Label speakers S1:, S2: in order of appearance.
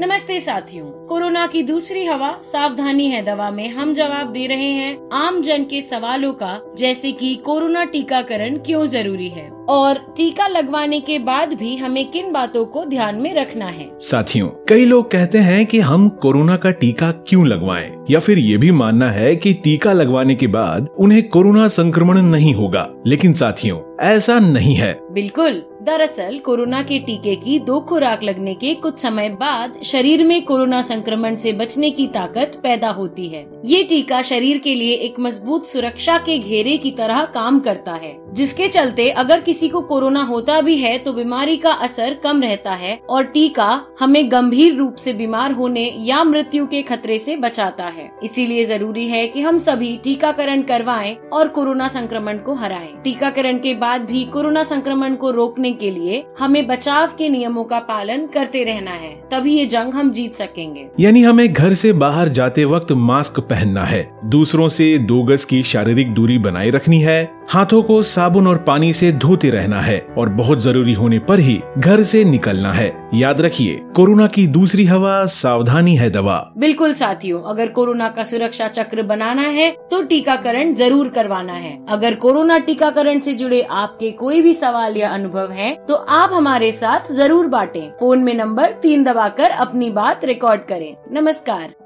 S1: नमस्ते साथियों, कोरोना की दूसरी हवा सावधानी है दवा में हम जवाब दे रहे हैं आम जन के सवालों का, जैसे कि कोरोना टीकाकरण क्यों जरूरी है और टीका लगवाने के बाद भी हमें किन बातों को ध्यान में रखना है।
S2: साथियों, कई लोग कहते हैं कि हम कोरोना का टीका क्यों लगवाएं, या फिर ये भी मानना है कि टीका लगवाने के बाद उन्हें कोरोना संक्रमण नहीं होगा। लेकिन साथियों, ऐसा नहीं है।
S1: बिल्कुल, दरअसल कोरोना के टीके की 2 खुराक लगने के कुछ समय बाद शरीर में कोरोना संक्रमण से बचने की ताकत पैदा होती है। ये टीका शरीर के लिए एक मजबूत सुरक्षा के घेरे की तरह काम करता है, जिसके चलते अगर किसी को कोरोना होता भी है तो बीमारी का असर कम रहता है और टीका हमें गंभीर रूप से बीमार होने या मृत्यु के खतरे से बचाता है। इसीलिए जरूरी है कि हम सभी टीकाकरण करवाएं और कोरोना संक्रमण को हराएं। टीकाकरण के बाद भी कोरोना संक्रमण को रोकने के लिए हमें बचाव के नियमों का पालन करते रहना है, तभी ये जंग हम जीत सकेंगे।
S2: यानी हमें घर से बाहर जाते वक्त मास्क पहनना है, दूसरों से 2 गज की शारीरिक दूरी बनाए रखनी है, हाथों को साबुन और पानी से धोते रहना है और बहुत जरूरी होने पर ही घर से निकलना है। याद रखिए, कोरोना की दूसरी हवा सावधानी है दवा।
S1: बिल्कुल साथियों, अगर कोरोना का सुरक्षा चक्र बनाना है तो टीकाकरण जरूर करवाना है। अगर कोरोना टीकाकरण से जुड़े आपके कोई भी सवाल या अनुभव है तो आप हमारे साथ जरूर बांटें। फोन में नंबर 3 दबाकर अपनी बात रिकॉर्ड करें। नमस्कार।